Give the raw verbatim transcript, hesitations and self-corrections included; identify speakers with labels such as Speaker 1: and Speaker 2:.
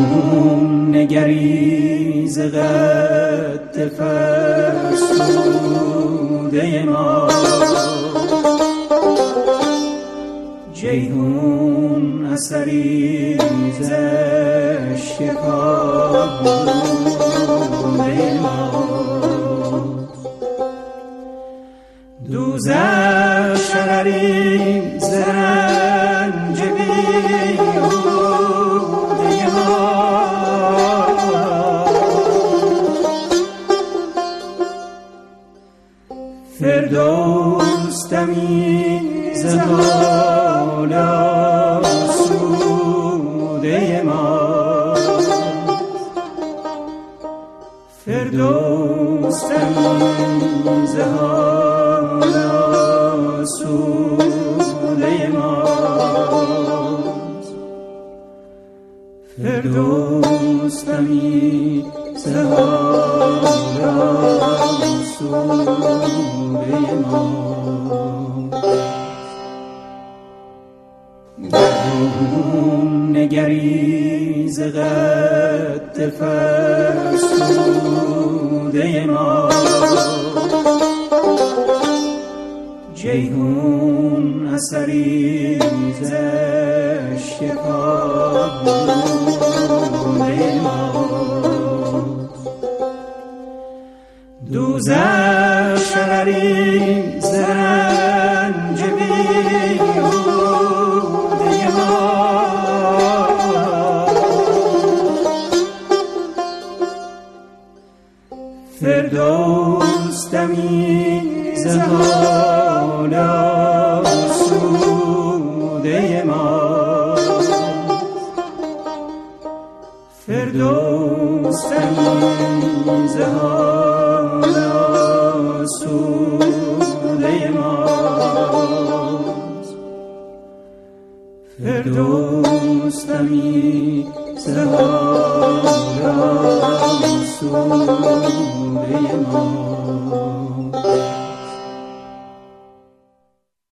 Speaker 1: جیهون نگری ز قد فرسوده ما، جیهون اثری ز شکافته ما، دوزخ شرری ز رنج بیهوده ما، فردوس دمی ز حال آسوده ما، فردوس دمی ز حال آسوده ما، فردوس دمی ز حال آسوده ما. درون نگری ز قد فرسوده ما، جیهون اثری ز شکافته ما، دوزخ شرری ز رنج بیهوده ما، فردوس دمی ز حال آسوده ما، فردوس دمی ز حال آسوده ما، فردوس دمی ز حال آسوده ما.